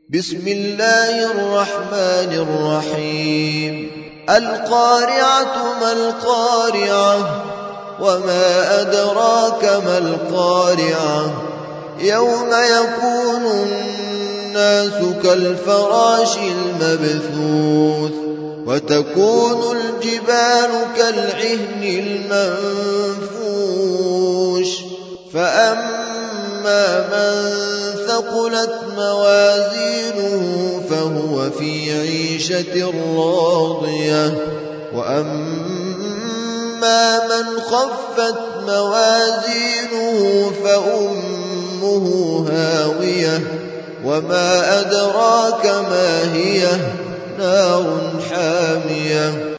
بسم الله الرحمن الرحيم القارعة ما القارعة وما أدراك ما القارعة يوم يكون الناس كالفراش المبثوث وتكون الجبال كالعهن المنفوش فأما من ثقلت موازينه فهو في عيشة راضية وأما من خفت موازينه فأمه هاوية وما أدراك ما هي نار حامية